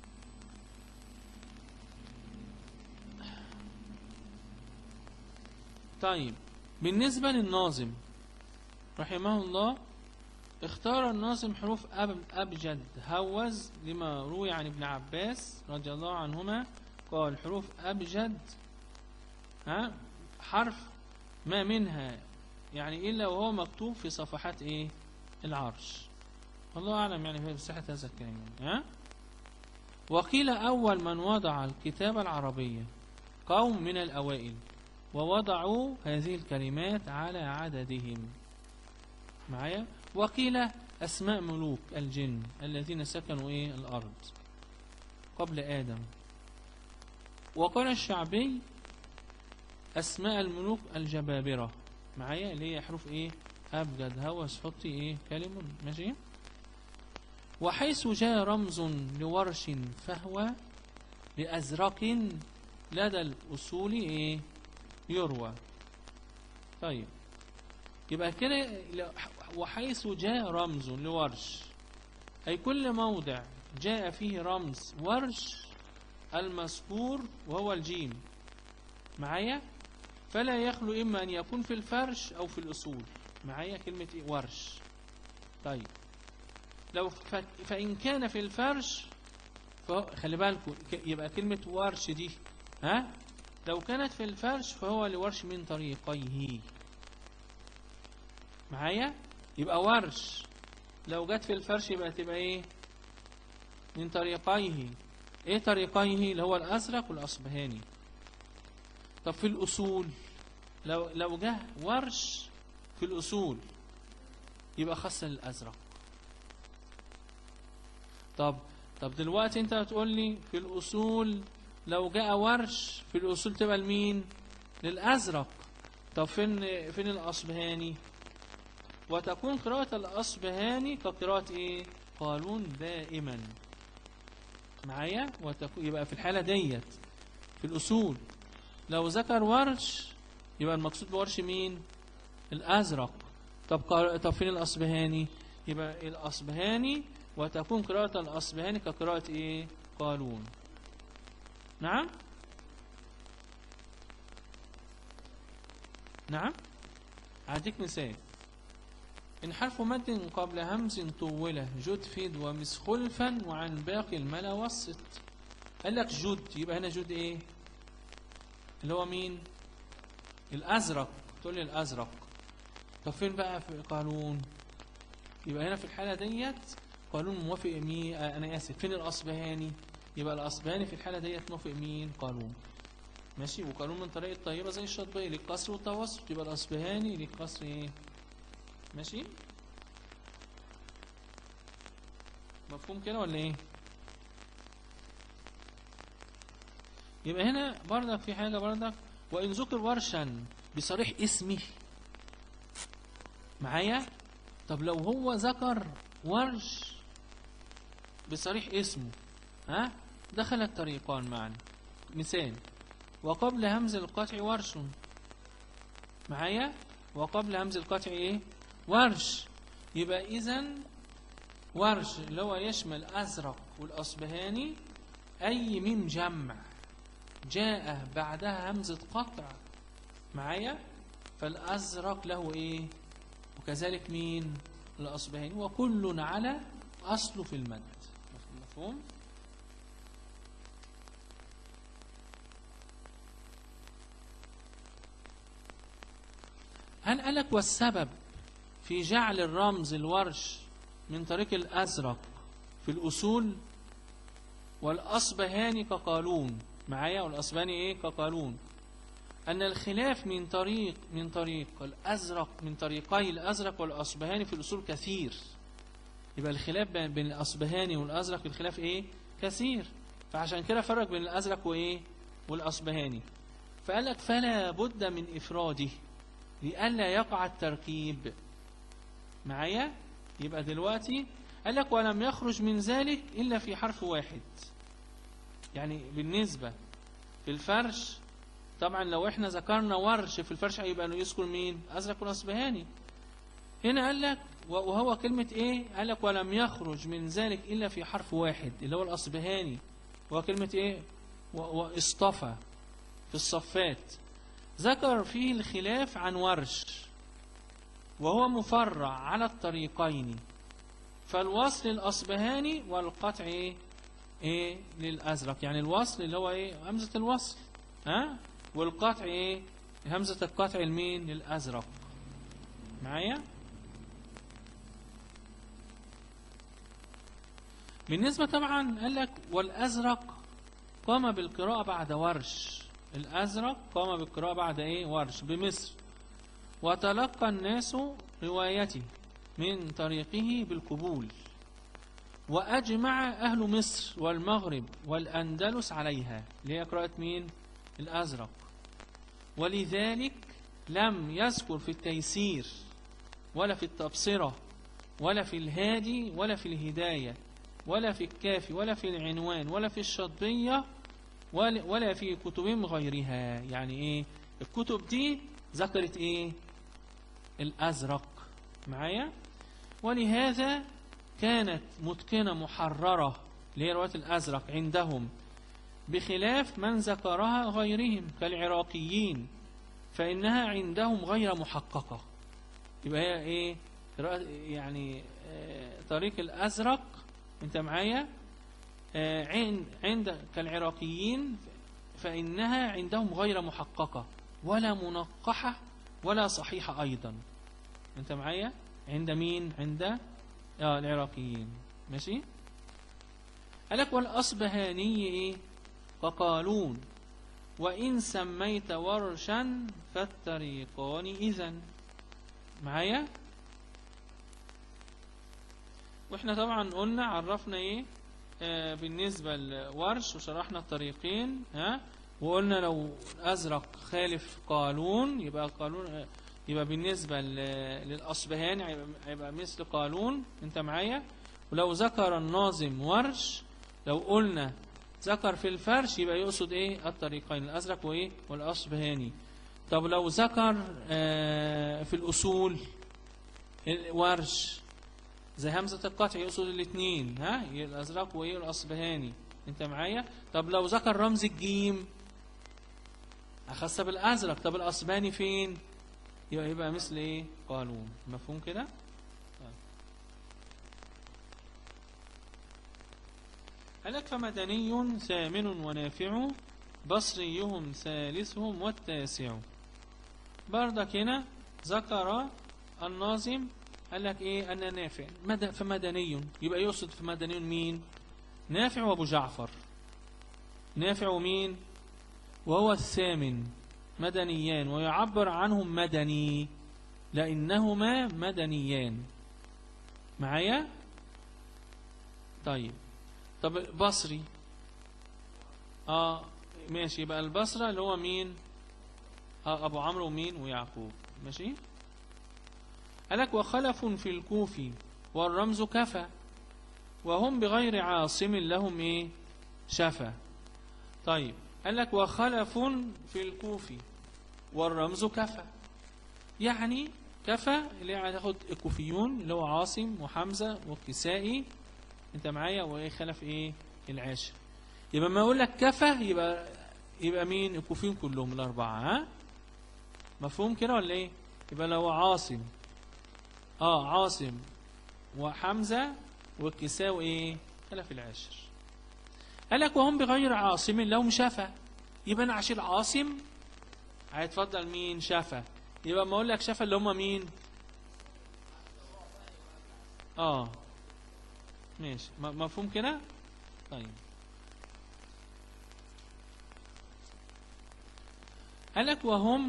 طيب بالنسبة للناظم رحمه الله، اختار الناظم حروف أبجد هوز لما روي عن ابن عباس رضي الله عنهما قال حروف أبجد حرف ما منها يعني إلا وهو مكتوب في صفحات إيه؟ العرش. الله أعلم يعني في صحة هذا الكلام. وقيل أول من وضع الكتابة العربية قوم من الأوائل ووضعوا هذه الكلمات على عددهم معايا. وقيل أسماء ملوك الجن الذين سكنوا إيه؟ الأرض قبل آدم. وقال الشعبي أسماء الملوك الجبابرة معايا اللي هي حروف إيه؟ أبجد هوس حطي إيه؟ كلمة ماشي. وحيث جاء رمز لورش فهو لأزرق لدى الأصول إيه؟ يروى. طيب يبقى كده وحيث جاء رمز لورش أي كل موضع جاء فيه رمز ورش المذكور وهو الجيم معايا، فلا يخلو إما أن يكون في الفرش أو في الأصول معايا كلمة إيه؟ ورش. طيب لو فإن كان في الفرش خلي بالكم يبقى كلمة ورش دي لو كانت في الفرش فهو لورش من طريقيه معايا. يبقى ورش لو جت في الفرش يبقى تبقى ايه؟ من طريقيه. ايه طريقيه؟ اللي هو الازرق والاصبهاني. طب في الاصول لو جه ورش في الاصول يبقى خاص للازرق. طب دلوقتي انت هتقول لي في الاصول لو جاء ورش في الاصول تبقى لمين؟ للازرق. طب فين الاصبهاني؟ وتكون قراءة الأصبهاني كقراءة إيه؟ قالون دائما معايا. يبقى في الحالة ديت في الأصول لو ذكر ورش يبقى المقصود بورش مين؟ الأزرق. طب فين الأصبهاني؟ يبقى الأصبهاني وتكون قراءة الأصبهاني كقراءة إيه؟ قالون. نعم هديك مثال. إن حرف مد قبل همز طولة جدفد ومسخلفا وعن باقي الملا وسط. قال لك جد يبقى هنا جد إيه؟ اللي هو مين؟ الأزرق. تقول لي الأزرق. طب فين بقى في قالون؟ يبقى هنا في الحالة ديت قالون موافق مين؟ أنا آسف فين الأصبهاني؟ يبقى الأصبهاني في الحالة ديت موافق مين؟ قالون ماشي. وقالون من طريق الطيبة زي الشاطبية للقصر والتوسط يبقى الأصبهاني للقصر إيه؟ ماشي. مفهوم كده ولا ايه؟ يبقى هنا بردك في حاجة بردك وإن ذكر ورشا بصريح اسمه معايا. طب لو هو ذكر ورش بصريح اسمه دخل الطريقان معا. مثال وقبل همز القطع ورش معايا. وقبل همز القطع ايه؟ ورش. يبقى إذن ورش اللي هو يشمل أزرق والأصبهاني أي من جمع جاء بعدها همزة قطع معايا فالأزرق له إيه؟ وكذلك مين؟ الأصبهاني. وكل على أصله في المد. مفهوم؟ هنقلك والسبب في جعل الرمز الورش من طريق الأزرق في الأصول والأصبهاني كقالون معايا. والأصبهاني إيه؟ كقالون. أن الخلاف من طريق الأزرق من طريقي الأزرق والأصبهاني في الأصول كثير. يبقى الخلاف بين الأصبهاني والأزرق الخلاف إيه؟ كثير. فعشان كده فرق بين الأزرق وإيه؟ والأصبهاني. فقال لك فلا بد من إفراده لئلا يقع التركيب معايا. يبقى دلوقتي قال لك ولم يخرج من ذلك إلا في حرف واحد. يعني بالنسبة في الفرش طبعا لو احنا ذكرنا ورش في الفرش هيبقى يذكر مين؟ أزرق والأصبهاني. هنا قال لك وهو كلمة ايه؟ قال لك ولم يخرج من ذلك إلا في حرف واحد اللي هو الأصبهاني، وهو كلمة ايه؟ واصطفى في الصفات. ذكر فيه الخلاف عن ورش وهو مفرع على الطريقين، فالوصل الأصبهاني والقطع ايه للأزرق. يعني الوصل اللي هو ايه؟ همزة الوصل، والقطع ايه؟ همزة القطع المين؟ للأزرق. معايا؟ بالنسبة طبعا قال لك والأزرق قام بالقراءة بعد ورش. الأزرق قام بالقراءة بعد ايه؟ ورش بمصر، وتلقى الناس روايته من طريقه بالقبول، وأجمع أهل مصر والمغرب والأندلس عليها، اللي هي قراءة مين؟ الأزرق. ولذلك لم يذكر في التيسير ولا في التبصرة ولا في الهادي ولا في الهداية ولا في الكافي ولا في العنوان ولا في الشطبية ولا في كتب غيرها. يعني ايه الكتب دي؟ ذكرت ايه؟ الأزرق. معايا؟ ولهذا كانت متقنة محررة اللي هي رواية الأزرق عندهم، بخلاف من ذكرها غيرهم كالعراقيين، فإنها عندهم غير محققة. يبقى هي ايه؟ يعني طريق الأزرق انت معايا عند كالعراقيين فإنها عندهم غير محققة ولا منقحة ولا صحيحة أيضا. انت معايا؟ عند مين؟ عند العراقيين. ماشي؟ قالك والأصبهاني ايه؟ فقالون وإن سميت ورشا فالطريقان إذن. معايا؟ واحنا طبعا قلنا عرفنا ايه بالنسبة لورش وشرحنا الطريقين، وقلنا لو أزرق خالف قالون يبقى قالون، يبقى بالنسبة للأصبهاني هيبقى مثل قالون. انت معايا؟ ولو ذكر الناظم ورش، لو قلنا ذكر في الفرش يبقى يقصد ايه؟ الطريقين الأزرق وايه؟ والأصبهاني. طب لو ذكر في الأصول ورش زي همزة القطع يقصد الاثنين، الأزرق وايه؟ والأصبهاني. انت معايا؟ طب لو ذكر رمز الجيم أخص بالأزرق، طب الأصبهاني فين؟ يبقى مثل ايه؟ قالون. مفهوم كده؟ قالك فمدني ثامن ونافع بصريهم ثالثهم والتاسع. بردك هنا ذكر الناظم قال لك ايه؟ أن نافع فمدني، يبقى يقصد في مدني مين؟ نافع وابو جعفر. نافع ومين؟ وهو الثامن، مدنيان، ويعبر عنهم مدني لأنهما مدنيان. معايا؟ طيب بصري ماشي، يبقى البصرة اللي هو مين؟ أبو عمرو ومين؟ ويعقوب. ماشي؟ قالك وخلف في الكوفي والرمز كفى وهم بغير عاصم لهم ايه؟ شفى. طيب قالك وخلف في الكوفي والرمز كفى، يعني كفى اللي هتاخد الكوفيون اللي هو عاصم وحمزة والكسائي. انت معايا؟ وايه خلف ايه؟ العاشر. يبقى ما اقول لك كفى يبقى مين؟ الكوفيون كلهم الأربعة. مفهوم كده ولا ايه؟ يبقى لو عاصم عاصم وحمزة والكساوي ايه؟ خلف العاشر. قالك وهم بغير عاصم لهم شفا، يبقى انا عشان عاصم هيتفضل مين؟ شفا. يبقى ما اقول لك شفا اللي هم مين؟ ماشي. مفهوم كده؟ طيب قالك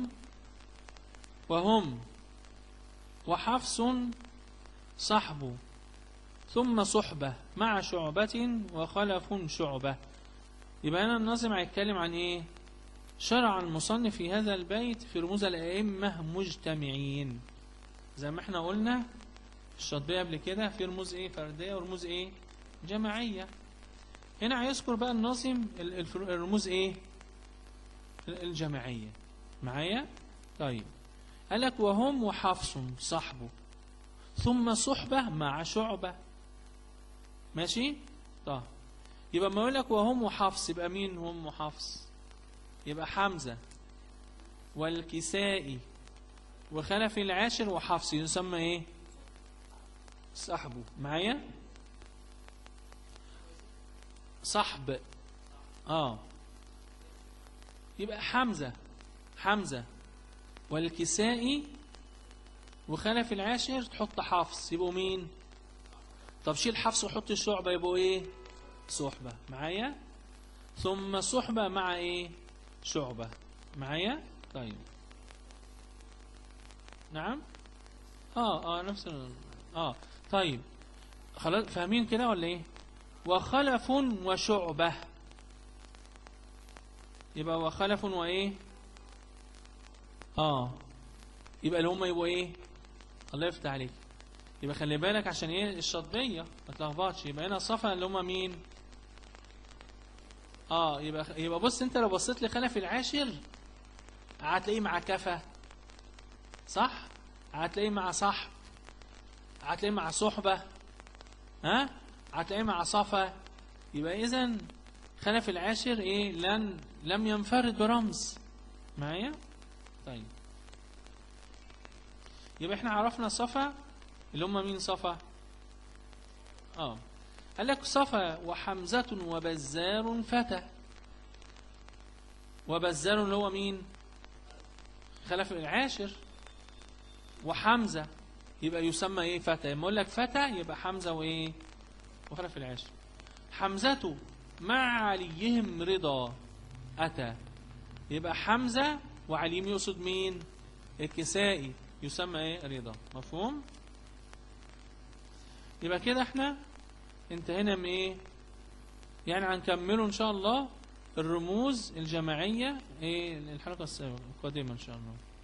وهم وحفص صحب ثم صحبة مع شعبة وخلف شعبة. يبقى أنا الناظم هيتكلم عن إيه؟ شرع المصنف في هذا البيت في رموز الأئمة مجتمعين، زي ما احنا قلنا الشاطبية قبل كده في رموز ايه فردية ورموز ايه جماعية. هنا هيذكر بقى الناظم الرموز ايه الجماعية معايا. طيب قال لك وهم وحفص صحبه ثم صحبة مع شعبة. ماشي. طيب يبقى ما يقول لك وهم وحفص يبقى مين هم وحفص؟ يبقى حمزة والكسائي وخلف العاشر وحفص يسمى ايه صحبه معايا. صحب يبقى حمزة والكسائي وخلف العاشر تحط حفص يبقوا مين؟ طب شيل حفص وحط الشعبة يبقوا ايه صحبة معايا. ثم صحبة مع ايه شعبة معايا. طيب نعم نفس طيب خلاص فاهمين كده ولا ايه؟ وخلف وشعبة يبقى وخلف وايه يبقى اللي هم يبقوا ايه الله يفتح عليك. يبقى خلي بالك عشان ايه الشطبية ما تلخبطش. يبقى هنا صفا اللي هم مين يبقى بص انت لو بصيت لخلف العاشر هتلاقيه مع كفى صح، هتلاقيه مع صح، هتلاقيه مع صحبة هتلاقيه مع صفا. يبقى اذا خلف العاشر ايه لم ينفرد برمز معايا. طيب يبقى احنا عرفنا صفا اللي هم مين صفا قال لك صفا وحمزة وبزار فتى. وبزار اللي هو مين خلف العاشر وحمزة يبقى يسمى ايه فتى. لما اقول لك فتى يبقى حمزة وايه وخلف العاشر. حمزة مع عليهم رضا أتى يبقى حمزة وعليم يقصد مين الكسائي يسمى ايه رضا. مفهوم؟ يبقى كده احنا انتهينا من ايه يعني هنكمله ان شاء الله الرموز الجماعية ايه الحلقة القادمة ان شاء الله.